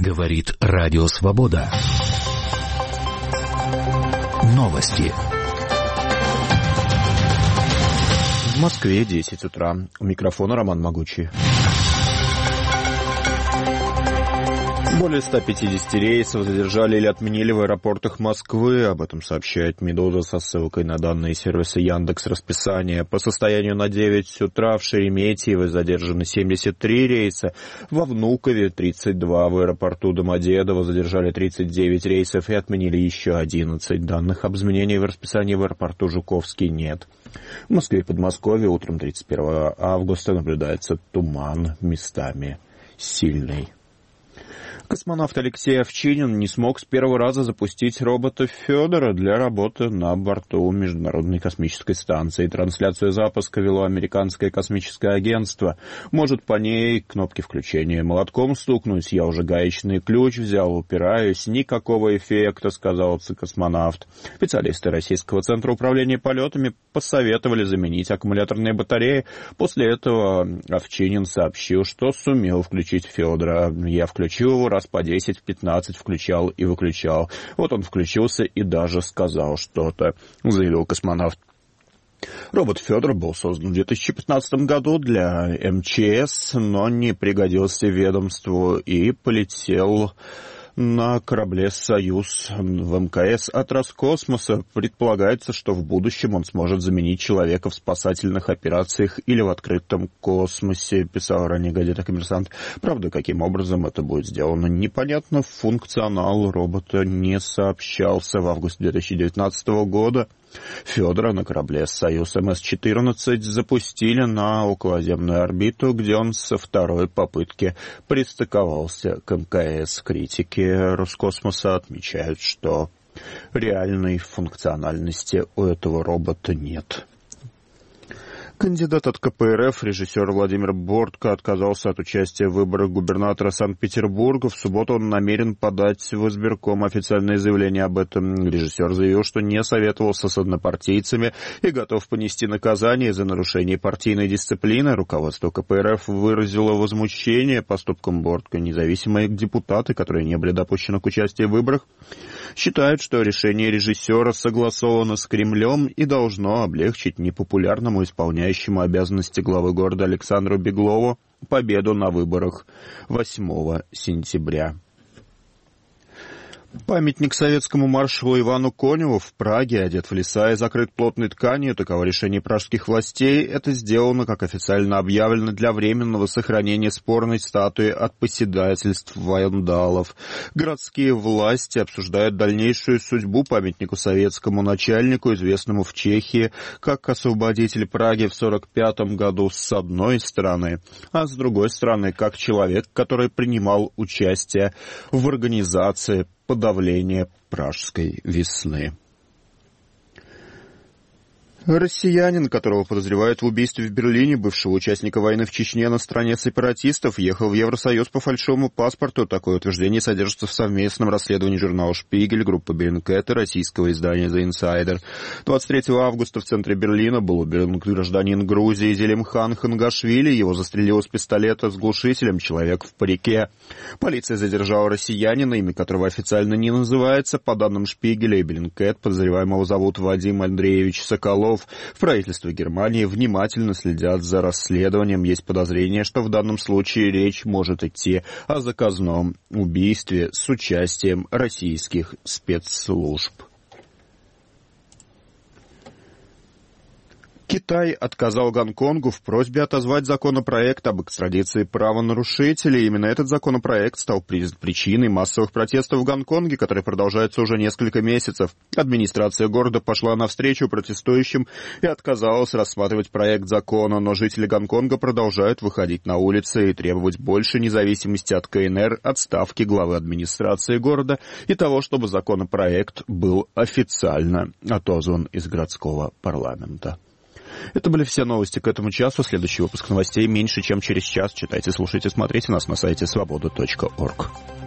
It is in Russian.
Говорит Радио Свобода. Новости. В Москве 10 утра. У микрофона Роман Могучий. Более 150 рейсов задержали или отменили в аэропортах Москвы. Об этом сообщает Медуза со ссылкой на данные сервиса Яндекс.Расписание. По состоянию на 9 утра в Шереметьево задержаны 73 рейса, во Внукове 32, в аэропорту Домодедово задержали 39 рейсов и отменили еще 11. Данных об изменении в расписании в аэропорту Жуковский нет. В Москве и Подмосковье утром 31 августа наблюдается туман, местами сильный. Космонавт Алексей Овчинин не смог с первого раза запустить робота Федора для работы на борту Международной космической станции. Трансляцию запуска вело американское космическое агентство. Может по ней кнопки включения молотком стукнуть. Я уже гаечный ключ взял, упираюсь. Никакого эффекта, сказал космонавт. Специалисты Российского центра управления полетами посоветовали заменить аккумуляторные батареи. После этого Овчинин сообщил, что сумел включить Федора. Я включил его раз по 10-15, включал и выключал. Вот он включился и даже сказал что-то, заявил космонавт. Робот Федор был создан в 2015 году для МЧС, но не пригодился ведомству и полетел на корабле «Союз» в МКС от Роскосмоса. Предполагается, что в будущем он сможет заменить человека в спасательных операциях или в открытом космосе, писала ранее газета «Коммерсант». Правда, каким образом это будет сделано, непонятно. Функционал робота не сообщался. В августе 2019 года Федора на корабле «Союз» МС-14 запустили на околоземную орбиту, где он со второй попытки пристыковался к МКС. Критики Роскосмоса отмечают, что реальной функциональности у этого робота нет. Кандидат от КПРФ, режиссер Владимир Бортко, отказался от участия в выборах губернатора Санкт-Петербурга. В субботу он намерен подать в избирком официальное заявление об этом. Режиссер заявил, что не советовался с однопартийцами и готов понести наказание за нарушение партийной дисциплины. Руководство КПРФ выразило возмущение поступком Бортко. Независимые депутаты, которые не были допущены к участию в выборах, считают, что решение режиссера согласовано с Кремлем и должно облегчить непопулярному исполняющему обязанности главы города Александру Беглову победу на выборах 8 сентября. Памятник советскому маршалу Ивану Коневу в Праге одет в леса и закрыт плотной тканью. Таково решение пражских властей. Это сделано, как официально объявлено, для временного сохранения спорной статуи от посягательств вандалов. Городские власти обсуждают дальнейшую судьбу памятнику советскому начальнику, известному в Чехии как освободитель Праги в 1945 году с одной стороны, а с другой стороны как человек, который принимал участие в организации подавления Пражской весны. Россиянин, которого подозревают в убийстве в Берлине бывшего участника войны в Чечне на стороне сепаратистов, ехал в Евросоюз по фальшивому паспорту. Такое утверждение содержится в совместном расследовании журнала «Шпигель», группы Bellingcat и российского издания «The Insider». 23 августа в центре Берлина был убит гражданин Грузии Зелимхан Хангашвили. Его застрелил из пистолета с глушителем человек в парике. Полиция задержала россиянина, имя которого официально не называется. По данным «Шпигеля» и Bellingcat, подозреваемого зовут Вадим Андреевич Соколов. В правительстве Германии внимательно следят за расследованием. Есть подозрение, что в данном случае речь может идти о заказном убийстве с участием российских спецслужб. Китай отказал Гонконгу в просьбе отозвать законопроект об экстрадиции правонарушителей. Именно этот законопроект стал причиной массовых протестов в Гонконге, которые продолжаются уже несколько месяцев. Администрация города пошла навстречу протестующим и отказалась рассматривать проект закона, но жители Гонконга продолжают выходить на улицы и требовать больше независимости от КНР, отставки главы администрации города и того, чтобы законопроект был официально отозван из городского парламента. Это были все новости к этому часу. Следующий выпуск новостей меньше, чем через час. Читайте, слушайте, смотрите нас на сайте svoboda.org.